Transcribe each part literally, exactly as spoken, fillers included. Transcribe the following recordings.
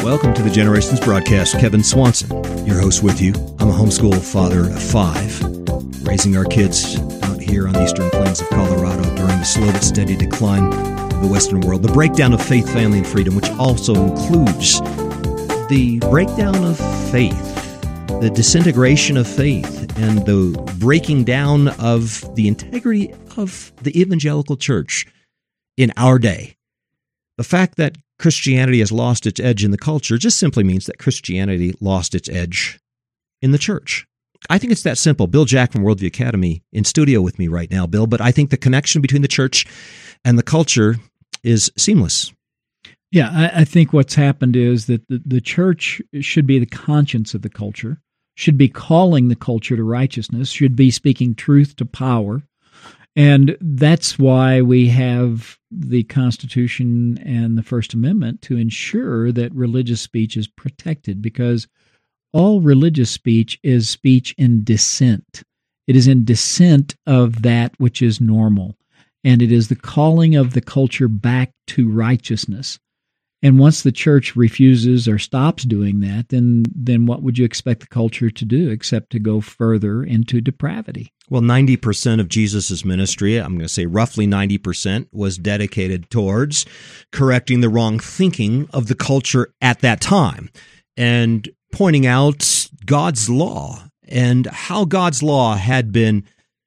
Welcome to the Generations Broadcast. Kevin Swanson, your host with you. I'm a homeschool father of five, raising our kids out here on the eastern plains of Colorado during the slow but steady decline of the Western world. The breakdown of faith, family, and freedom, which also includes the breakdown of faith, the disintegration of faith, and the breaking down of the integrity of the evangelical church in our day. The fact that Christianity has lost its edge in the culture just simply means that Christianity lost its edge in the church. I think it's that simple. Bill Jack from Worldview Academy in studio with me right now, Bill, but I think the connection between the church and the culture is seamless. Yeah, I, I think what's happened is that the, the church should be the conscience of the culture, should be calling the culture to righteousness, should be speaking truth to power. And that's why we have the Constitution and the First Amendment to ensure that religious speech is protected, because all religious speech is speech in dissent. It is in dissent of that which is normal, and it is the calling of the culture back to righteousness. And once the church refuses or stops doing that, then then what would you expect the culture to do except to go further into depravity? Well, ninety percent of Jesus' ministry, I'm going to say roughly ninety percent, was dedicated towards correcting the wrong thinking of the culture at that time and pointing out God's law and how God's law had been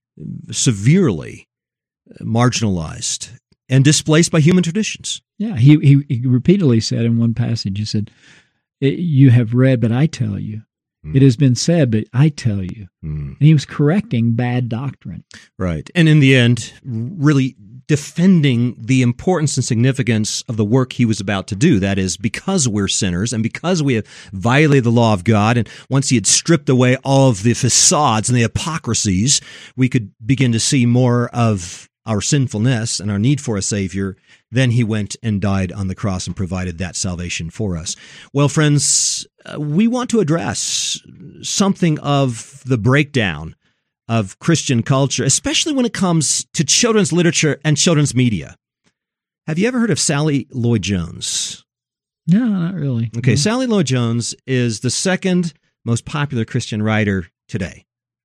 severely marginalized and displaced by human traditions. Yeah, he, he, he repeatedly said in one passage, he said, "You have read, but I tell you. Mm. It has been said, but I tell you." Mm. And he was correcting bad doctrine. Right. And in the end, really defending the importance and significance of the work he was about to do. That is, because we're sinners and because we have violated the law of God, and once he had stripped away all of the facades and the hypocrisies, we could begin to see more of our sinfulness and our need for a Savior. Then he went and died on the cross and provided that salvation for us. Well, friends, uh, we want to address something of the breakdown of Christian culture, especially when it comes to children's literature and children's media. Have you ever heard of Sally Lloyd Jones? No, not really. Okay, no. Sally Lloyd Jones is the second most popular Christian writer today.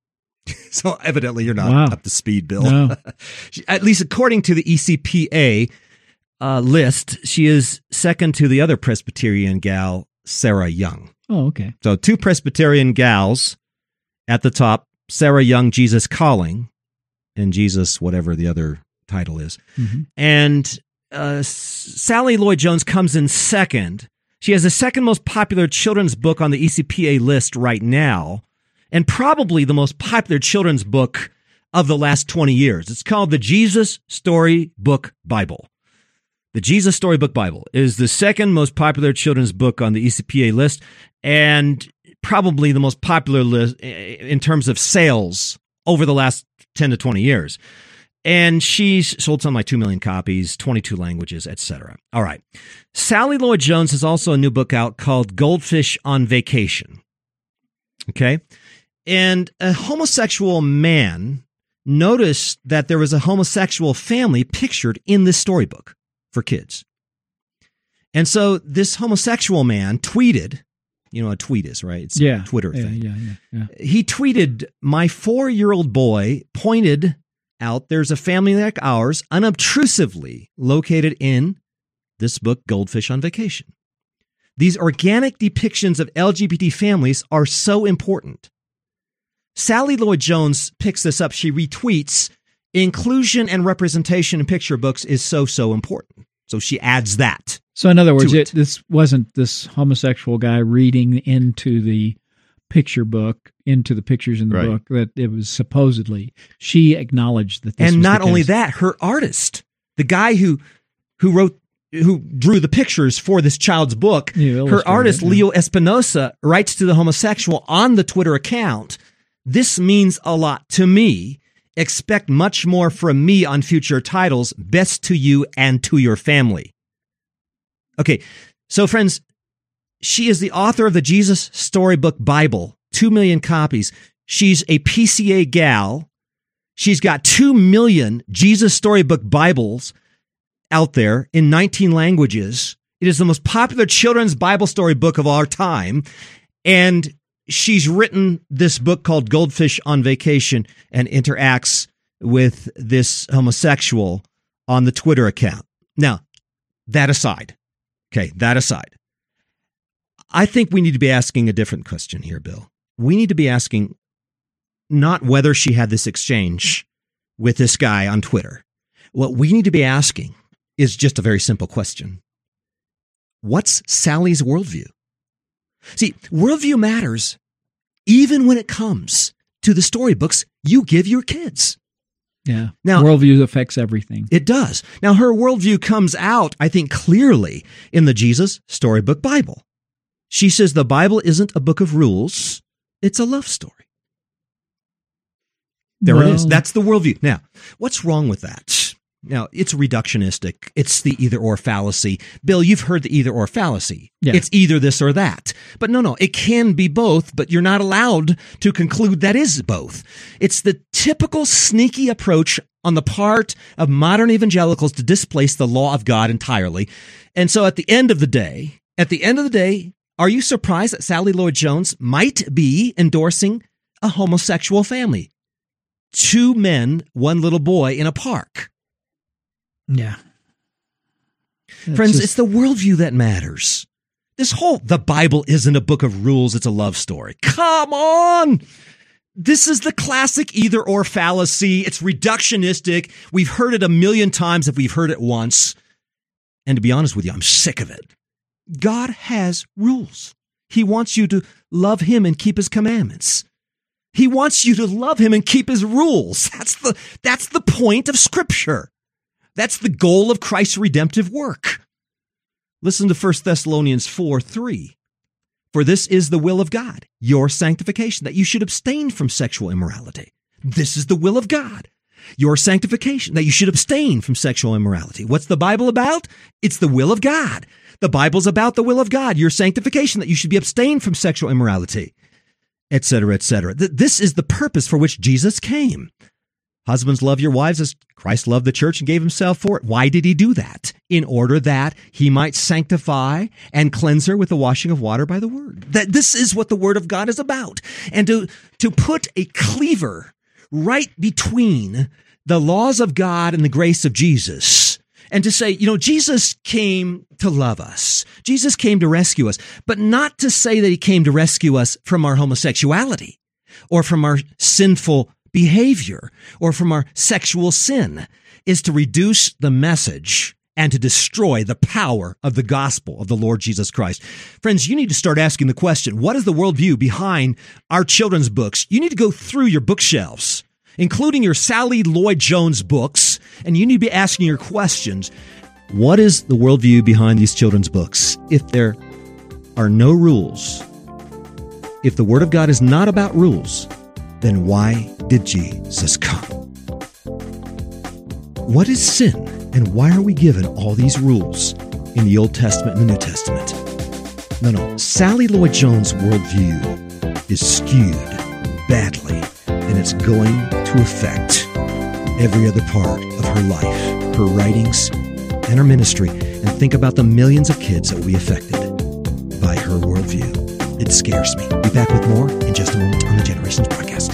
So evidently you're not wow. up to speed, Bill. No. At least according to the E C P A uh, list, she is second to the other Presbyterian gal, Sarah Young. Oh, okay. So two Presbyterian gals at the top, Sarah Young, Jesus Calling, and Jesus, whatever the other title is. Mm-hmm. And uh, Sally Lloyd Jones comes in second. She has the second most popular children's book on the E C P A list right now, and probably the most popular children's book of the last twenty years. It's called the Jesus Storybook Bible. The Jesus Storybook Bible is the second most popular children's book on the E C P A list, and probably the most popular list in terms of sales over the last ten to twenty years. And she's sold something like two million copies, twenty-two languages, et cetera. All right. Sally Lloyd Jones has also a new book out called Goldfish on Vacation. Okay? And a homosexual man noticed that there was a homosexual family pictured in this storybook for kids. And so this homosexual man tweeted, you know what a tweet is, right? It's yeah, a Twitter yeah, thing. Yeah, yeah, yeah. He tweeted, "My four-year-old boy pointed out there's a family like ours unobtrusively located in this book, Goldfish on Vacation. These organic depictions of L G B T families are so important." Sally Lloyd Jones picks this up. She retweets, "Inclusion and representation in picture books is so, so important." So she adds that. So in other words, it. it, this wasn't this homosexual guy reading into the picture book, into the pictures in the right. book, that it was supposedly. She acknowledged that this And was not the only case. that, her artist, the guy who who wrote who drew the pictures for this child's book, her artist, yeah. Leo Espinosa, writes to the homosexual on the Twitter account, "This means a lot to me. Expect much more from me on future titles. Best to you and to your family." Okay, so friends, she is the author of the Jesus Storybook Bible, two million copies. She's a P C A gal. She's got two million Jesus Storybook Bibles out there in nineteen languages. It is the most popular children's Bible story book of our time. And she's written this book called Goldfish on Vacation and interacts with this homosexual on the Twitter account. Now, that aside, okay, that aside, I think we need to be asking a different question here, Bill. We need to be asking not whether she had this exchange with this guy on Twitter. What we need to be asking is just a very simple question. What's Sally's worldview? See, worldview matters even when it comes to the storybooks you give your kids. Yeah. Now, worldview affects everything. It does. Now, her worldview comes out, I think, clearly in the Jesus Storybook Bible. She says the Bible isn't a book of rules, it's a love story. There well, it is. That's the worldview. Now, what's wrong with that? Now, it's reductionistic. It's the either-or fallacy. Bill, you've heard the either-or fallacy. Yeah. It's either this or that. But no, no, it can be both, but you're not allowed to conclude that is both. It's the typical sneaky approach on the part of modern evangelicals to displace the law of God entirely. And so at the end of the day, at the end of the day, are you surprised that Sally Lloyd Jones might be endorsing a homosexual family? Two men, one little boy in a park. Yeah. That's Friends, just... it's the worldview that matters. This whole, the Bible isn't a book of rules, it's a love story. Come on! This is the classic either-or fallacy. It's reductionistic. We've heard it a million times if we've heard it once. And to be honest with you, I'm sick of it. God has rules. He wants you to love him and keep his commandments. He wants you to love him and keep his rules. That's the, that's the point of Scripture. That's the goal of Christ's redemptive work. Listen to First Thessalonians four three. For this is the will of God, your sanctification, that you should abstain from sexual immorality. This is the will of God, your sanctification, that you should abstain from sexual immorality. What's the Bible about? It's the will of God. The Bible's about the will of God, your sanctification, that you should be abstained from sexual immorality, et cetera, et cetera. This is the purpose for which Jesus came. Husbands, love your wives as Christ loved the church and gave himself for it. Why did he do that? In order that he might sanctify and cleanse her with the washing of water by the word. That this is what the word of God is about. And to, to put a cleaver right between the laws of God and the grace of Jesus, and to say, you know, Jesus came to love us. Jesus came to rescue us, but not to say that he came to rescue us from our homosexuality or from our sinful behavior or from our sexual sin, is to reduce the message and to destroy the power of the gospel of the Lord Jesus Christ. Friends, you need to start asking the question, what is the worldview behind our children's books? You need to go through your bookshelves, including your Sally Lloyd Jones books, and you need to be asking your questions. What is the worldview behind these children's books? If there are no rules, if the Word of God is not about rules, then why did Jesus come? What is sin, and why are we given all these rules in the Old Testament and the New Testament? No, no. Sally Lloyd Jones' worldview is skewed badly, and it's going to affect every other part of her life, her writings, and her ministry. And think about the millions of kids that will be affected by her worldview. It scares me. Be back with more in just a moment on the Generations Podcast.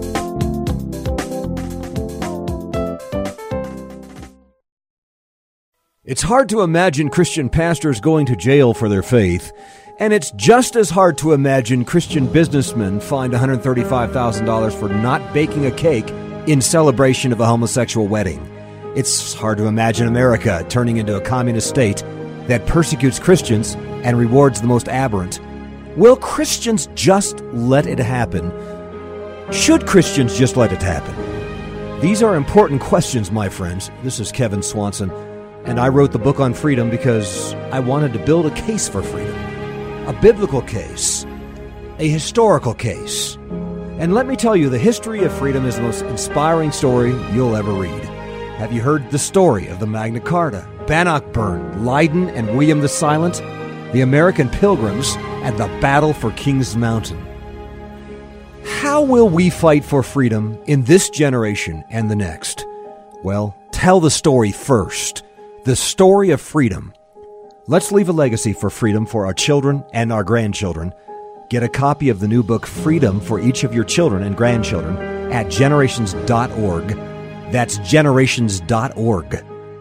It's hard to imagine Christian pastors going to jail for their faith, and it's just as hard to imagine Christian businessmen fined one hundred thirty-five thousand dollars for not baking a cake in celebration of a homosexual wedding. It's hard to imagine America turning into a communist state that persecutes Christians and rewards the most aberrant. Will Christians just let it happen? Should Christians just let it happen? These are important questions, my friends. This is Kevin Swanson, and I wrote the book on freedom because I wanted to build a case for freedom. A biblical case. A historical case. And let me tell you, the history of freedom is the most inspiring story you'll ever read. Have you heard the story of the Magna Carta, Bannockburn, Leiden, and William the Silent? The American Pilgrims, and the Battle for Kings Mountain. How will we fight for freedom in this generation and the next? Well, tell the story first. The story of freedom. Let's leave a legacy for freedom for our children and our grandchildren. Get a copy of the new book, Freedom, for each of your children and grandchildren at generations dot org. That's generations dot org.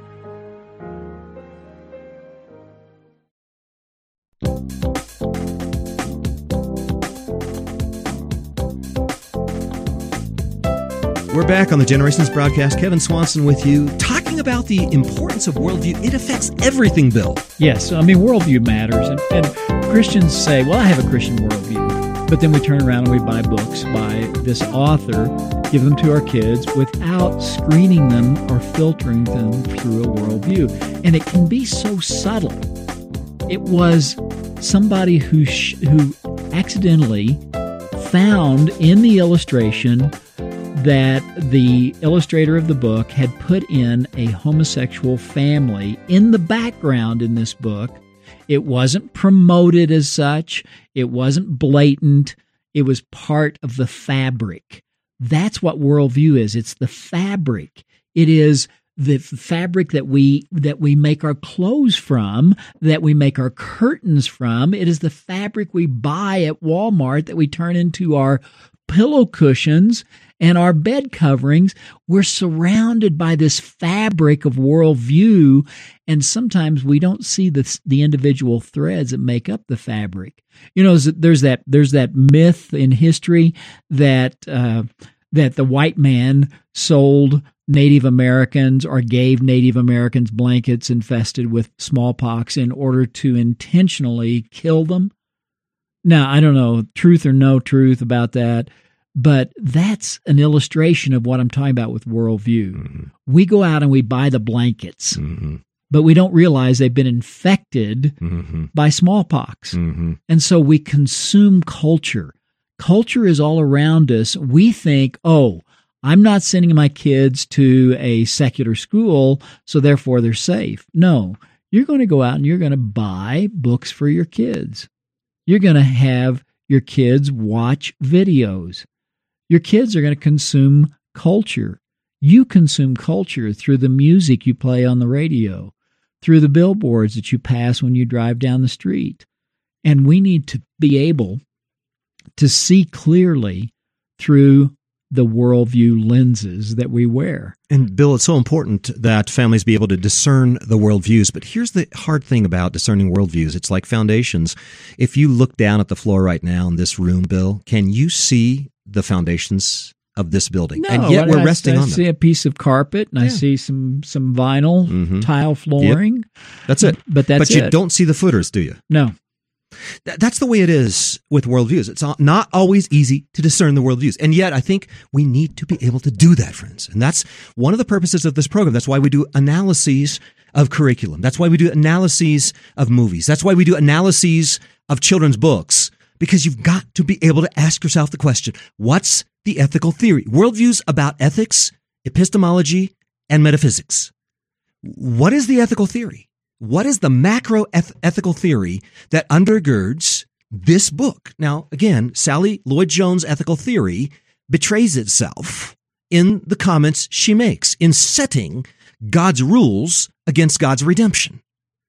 We're back on the Generations broadcast. Kevin Swanson with you, talking about the importance of worldview. It affects everything, Bill. Yes, I mean, worldview matters. And, and Christians say, well, I have a Christian worldview. But then we turn around and we buy books by this author, give them to our kids without screening them or filtering them through a worldview. And it can be so subtle. It was somebody who sh- who accidentally found in the illustration that the illustrator of the book had put in a homosexual family in the background in this book. It wasn't promoted as such. It wasn't blatant. It was part of the fabric. That's what worldview is. It's the fabric. It is the fabric that we that we make our clothes from, that we make our curtains from. It is the fabric we buy at Walmart that we turn into our pillow cushions and our bed coverings. We're surrounded by this fabric of worldview, and sometimes we don't see the the individual threads that make up the fabric. You know, there's that there's that myth in history that uh, that the white man sold Native Americans or gave Native Americans blankets infested with smallpox in order to intentionally kill them. Now, I don't know, truth or no truth about that, but that's an illustration of what I'm talking about with worldview. Mm-hmm. We go out and we buy the blankets, mm-hmm. but we don't realize they've been infected mm-hmm. by smallpox. Mm-hmm. And so we consume culture. Culture is all around us. We think, oh, I'm not sending my kids to a secular school, so therefore they're safe. No, you're going to go out and you're going to buy books for your kids. You're going to have your kids watch videos. Your kids are going to consume culture. You consume culture through the music you play on the radio, through the billboards that you pass when you drive down the street. And we need to be able to see clearly through the worldview lenses that we wear. And Bill, it's so important that families be able to discern the worldviews. But here's the hard thing about discerning worldviews. It's like foundations. If you look down at the floor right now in this room, Bill, can you see the foundations of this building? No, and yet we're I, resting I on them. I see a piece of carpet and yeah. I see some some vinyl mm-hmm. tile flooring. Yep. That's it. But that's But you it. don't see the footers, do you? No. That's the way it is with worldviews. It's not always easy to discern the worldviews. And yet I think we need to be able to do that, friends. And that's one of the purposes of this program. That's why we do analyses of curriculum. That's why we do analyses of movies. That's why we do analyses of children's books, because you've got to be able to ask yourself the question, what's the ethical theory? Worldviews about ethics, epistemology, and metaphysics. What is the ethical theory? What is the macro eth- ethical theory that undergirds this book? Now, again, Sally Lloyd-Jones' ethical theory betrays itself in the comments she makes in setting God's rules against God's redemption.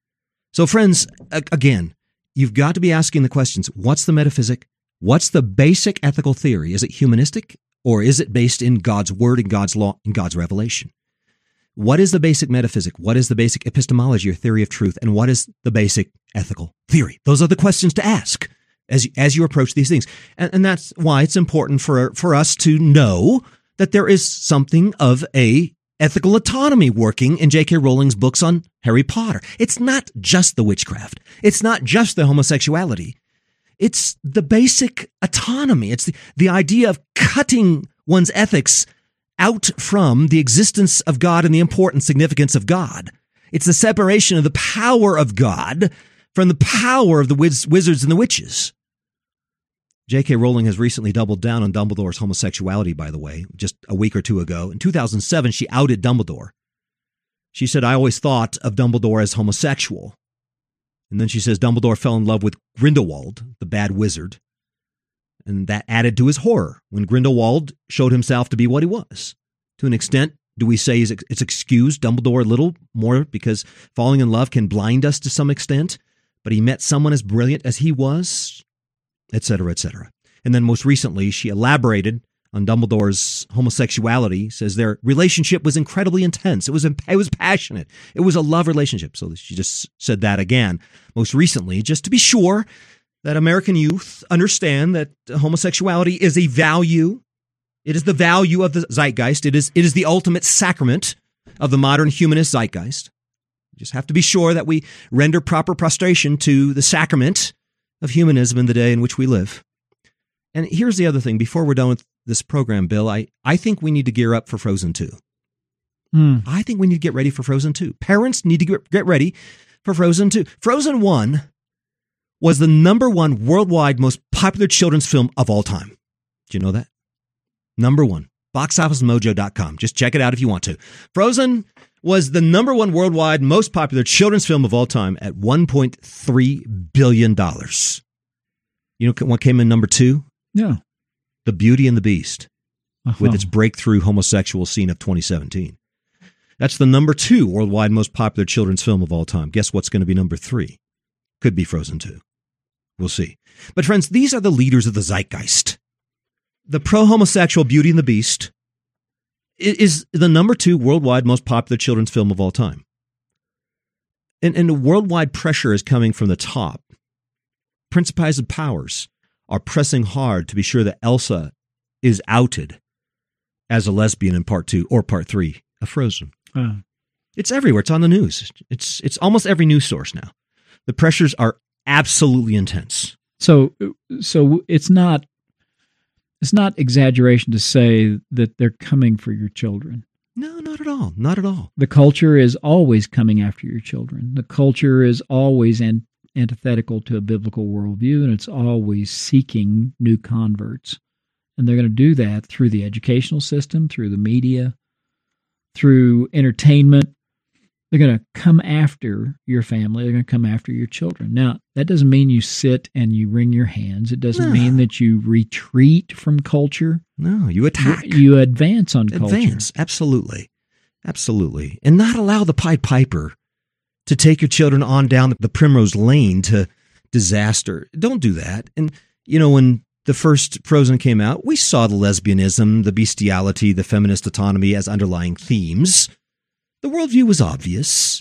So, friends, a- again, you've got to be asking the questions, what's the metaphysic? What's the basic ethical theory? Is it humanistic, or is it based in God's word and God's law and God's revelation? What is the basic metaphysic? What is the basic epistemology or theory of truth? And what is the basic ethical theory? Those are the questions to ask as, as you approach these things. And, and that's why it's important for, for us to know that there is something of a ethical autonomy working in J K. Rowling's books on Harry Potter. It's not just the witchcraft. It's not just the homosexuality. It's the basic autonomy. It's the, the idea of cutting one's ethics out from the existence of God and the important significance of God. It's the separation of the power of God from the power of the wiz- wizards and the witches. J K. Rowling has recently doubled down on Dumbledore's homosexuality, by the way, just a week or two ago. In two thousand seven, she outed Dumbledore. She said, I always thought of Dumbledore as homosexual. And then she says Dumbledore fell in love with Grindelwald, the bad wizard. And that added to his horror when Grindelwald showed himself to be what he was. To an extent, Do we say it's excused Dumbledore a little more because falling in love can blind us to some extent, but he met someone as brilliant as he was, et cetera, et cetera. And then most recently, she elaborated on Dumbledore's homosexuality, says their relationship was incredibly intense. It was it was passionate. It was a love relationship. So she just said that again most recently, just to be sure that American youth understand that homosexuality is a value. It is the value of the zeitgeist. It is it is the ultimate sacrament of the modern humanist zeitgeist. We just have to be sure that we render proper prostration to the sacrament of humanism in the day in which we live. And here's the other thing. Before we're done with this program, Bill, I, I think we need to gear up for Frozen two. Mm. I think we need to get ready for Frozen two. Parents need to get, get ready for Frozen two. Frozen one was the number one worldwide most popular children's film of all time. Do you know that? Number one. box office mojo dot com. Just check it out if you want to. Frozen was the number one worldwide most popular children's film of all time at one point three billion dollars. You know what came in number two? Yeah. The Beauty and the Beast, uh-huh. with its breakthrough homosexual scene of twenty seventeen. That's the number two worldwide most popular children's film of all time. Guess what's going to be number three? Could be Frozen two. We'll see. But friends, these are the leaders of the zeitgeist. The pro-homosexual Beauty and the Beast is the number two worldwide most popular children's film of all time. And, and the worldwide pressure is coming from the top. Principalities and powers are pressing hard to be sure that Elsa is outed as a lesbian in part two or part three of Frozen. Uh. It's everywhere. It's on the news. It's it's almost every news source now. The pressures are absolutely intense. So so it's not it's not exaggeration to say that they're coming for your children. No, not at all. Not at all. The culture is always coming after your children. The culture is always an, antithetical to a biblical worldview, and it's always seeking new converts. And they're going to do that through the educational system, through the media, through entertainment. They're going to come after your family. They're going to come after your children. Now, that doesn't mean you sit and you wring your hands. It doesn't no. mean that you retreat from culture. No, you attack. You, you advance on culture. Advance, absolutely. Absolutely. And not allow the Pied Piper to take your children on down the primrose lane to disaster. Don't do that. And, you know, when the first Frozen came out, we saw the lesbianism, the bestiality, the feminist autonomy as underlying themes. The worldview was obvious.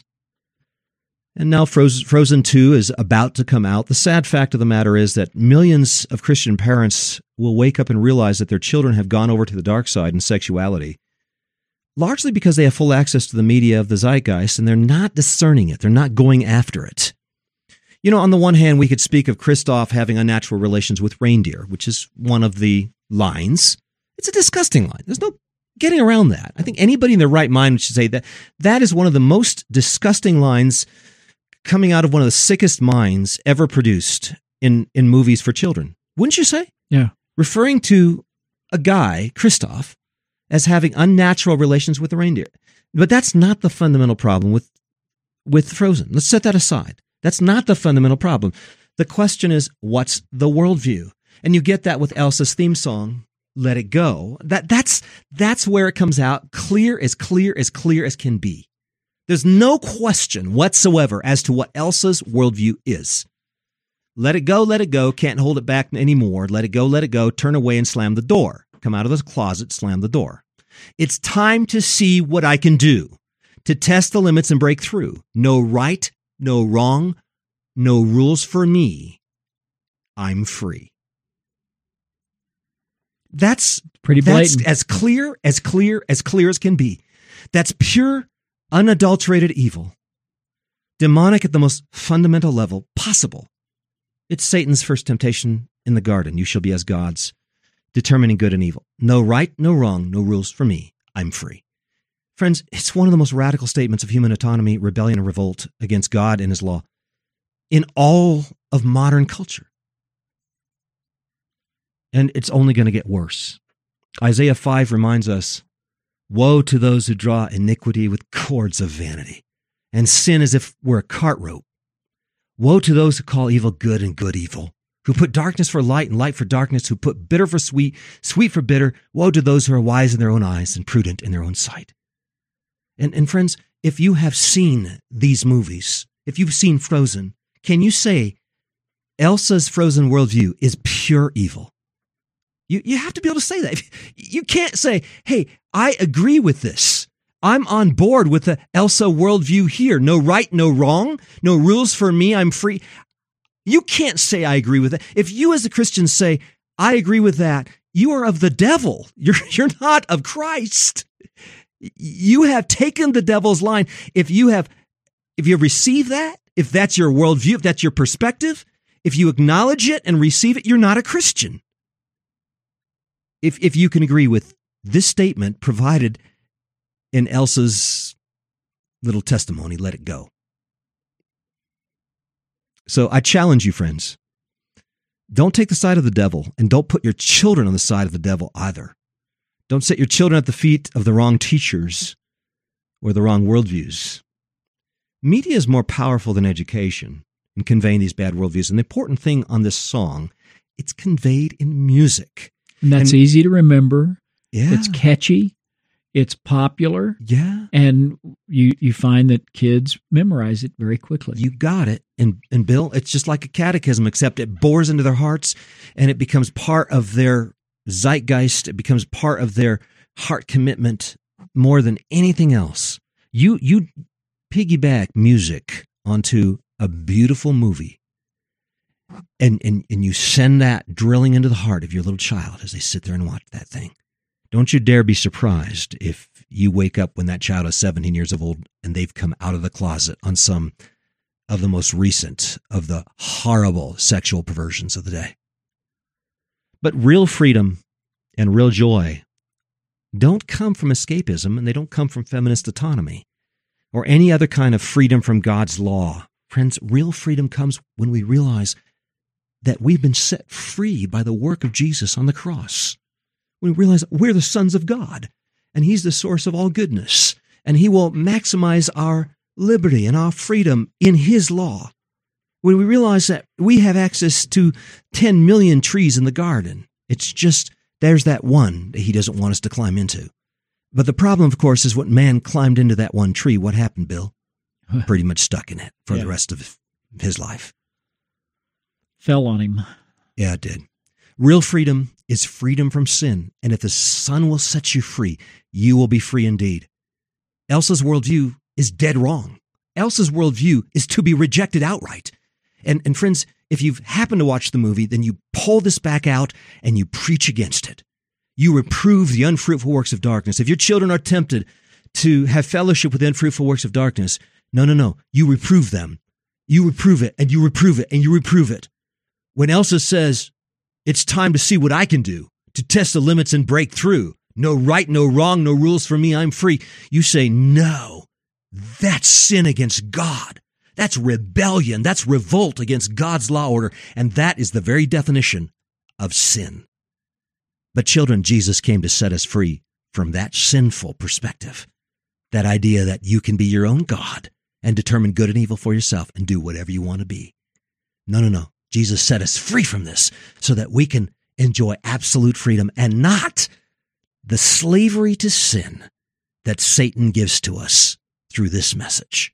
And now Frozen two is about to come out. The sad fact of the matter is that millions of Christian parents will wake up and realize that their children have gone over to the dark side in sexuality, largely because they have full access to the media of the zeitgeist, and they're not discerning it. They're not going after it. You know, on the one hand, we could speak of Kristoff having unnatural relations with reindeer, which is one of the lines. It's a disgusting line. There's no getting around that. I think anybody in their right mind should say that that is one of the most disgusting lines coming out of one of the sickest minds ever produced in, in movies for children. Wouldn't you say? Yeah. Referring to a guy, Kristoff, as having unnatural relations with a reindeer. But that's not the fundamental problem with, with Frozen. Let's set that aside. That's not the fundamental problem. The question is, what's the worldview? And you get that with Elsa's theme song, Let It Go. That that's that's where it comes out, clear as clear as clear as can be. There's no question whatsoever as to what Elsa's worldview is. Let it go, let it go, can't hold it back anymore. Let it go, let it go, turn away and slam the door. Come out of the closet, slam the door. It's time to see what I can do, to test the limits and break through. No right, no wrong, no rules for me. I'm free. That's pretty blatant. That's as clear, as clear, as clear as can be. That's pure, unadulterated evil. Demonic at the most fundamental level possible. It's Satan's first temptation in the garden. You shall be as gods, determining good and evil. No right, no wrong, no rules for me. I'm free. Friends, it's one of the most radical statements of human autonomy, rebellion, and revolt against God and his law in all of modern culture. And it's only going to get worse. Isaiah five reminds us, woe to those who draw iniquity with cords of vanity, and sin as if we're a cart rope. Woe to those who call evil good and good evil, who put darkness for light and light for darkness, who put bitter for sweet, sweet for bitter. Woe to those who are wise in their own eyes and prudent in their own sight. And, and friends, if you have seen these movies, if you've seen Frozen, can you say Elsa's Frozen worldview is pure evil? You, you have to be able to say that. You can't say, hey, I agree with this. I'm on board with the Elsa worldview here. No right, no wrong, no rules for me, I'm free. You can't say I agree with it. If you as a Christian say, I agree with that, you are of the devil. You're, you're not of Christ. You have taken the devil's line. If you have, if you have received that, if that's your worldview, if that's your perspective, if you acknowledge it and receive it, you're not a Christian. If, if you can agree with this statement provided in Elsa's little testimony, let it go. So I challenge you, friends, don't take the side of the devil, and don't put your children on the side of the devil either. Don't set your children at the feet of the wrong teachers or the wrong worldviews. Media is more powerful than education in conveying these bad worldviews. And the important thing on this song, it's conveyed in music. And that's and, easy to remember. Yeah. It's catchy. It's popular. Yeah. And you you find that kids memorize it very quickly. You got it. And, and Bill, it's just like a catechism, except it bores into their hearts and it becomes part of their zeitgeist. It becomes part of their heart commitment more than anything else. You, you piggyback music onto a beautiful movie, and, and, and you send that drilling into the heart of your little child as they sit there and watch that thing. Don't you dare be surprised if you wake up when that child is seventeen years old and they've come out of the closet on some of the most recent of the horrible sexual perversions of the day. But real freedom and real joy don't come from escapism, and they don't come from feminist autonomy or any other kind of freedom from God's law. Friends, real freedom comes when we realize that we've been set free by the work of Jesus on the cross. When we realize we're the sons of God, and He's the source of all goodness, and He will maximize our liberty and our freedom in His law. When we realize that we have access to ten million trees in the garden, it's just there's that one that He doesn't want us to climb into. But the problem, of course, is when man climbed into that one tree, what happened, Bill? Pretty much stuck in it for yeah. the rest of his life. Fell on him. Yeah, it did. Real freedom is freedom from sin, and if the Son will set you free, you will be free indeed. Elsa's worldview is dead wrong. Elsa's worldview is to be rejected outright. And, and friends, if you've happened to watch the movie, then you pull this back out and you preach against it. You reprove the unfruitful works of darkness. If your children are tempted to have fellowship with the unfruitful works of darkness, no, no, no. You reprove them. You reprove it, and you reprove it, and you reprove it. When Elsa says, it's time to see what I can do, to test the limits and break through. No right, no wrong, no rules for me, I'm free. You say, no, that's sin against God. That's rebellion. That's revolt against God's law order. And that is the very definition of sin. But children, Jesus came to set us free from that sinful perspective. That idea that you can be your own God and determine good and evil for yourself and do whatever you want to be. No, no, no. Jesus set us free from this so that we can enjoy absolute freedom and not the slavery to sin that Satan gives to us through this message.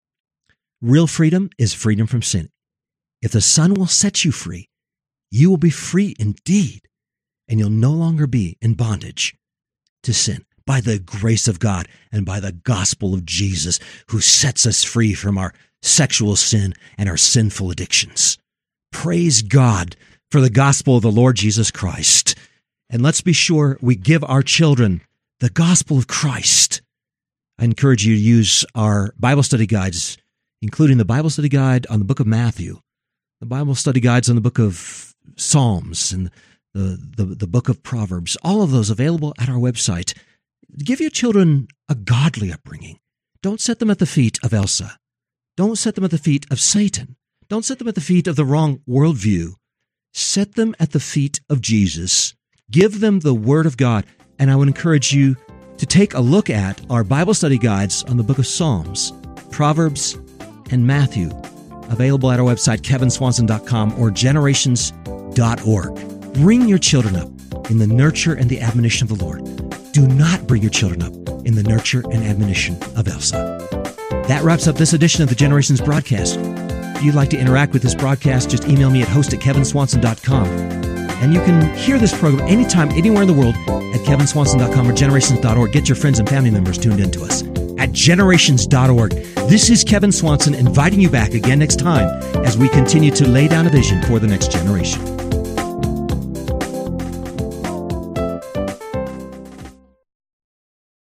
Real freedom is freedom from sin. If the Son will set you free, you will be free indeed, and you'll no longer be in bondage to sin by the grace of God and by the gospel of Jesus, who sets us free from our sexual sin and our sinful addictions. Praise God for the gospel of the Lord Jesus Christ. And let's be sure we give our children the gospel of Christ. I encourage you to use our Bible study guides, including the Bible study guide on the book of Matthew, the Bible study guides on the book of Psalms, and the, the, the book of Proverbs, all of those available at our website. Give your children a godly upbringing. Don't set them at the feet of Elsa. Don't set them at the feet of Satan. Don't set them at the feet of the wrong worldview. Set them at the feet of Jesus. Give them the Word of God. And I would encourage you to take a look at our Bible study guides on the book of Psalms, Proverbs, and Matthew, available at our website, kevin swanson dot com or generations dot org. Bring your children up in the nurture and the admonition of the Lord. Do not bring your children up in the nurture and admonition of Elsa. That wraps up this edition of the Generations broadcast. If you'd like to interact with this broadcast, just email me at host at kevin swanson dot com. And you can hear this program anytime, anywhere in the world at kevin swanson dot com or generations dot org. Get your friends and family members tuned in to us at generations dot org. This is Kevin Swanson inviting you back again next time as we continue to lay down a vision for the next generation.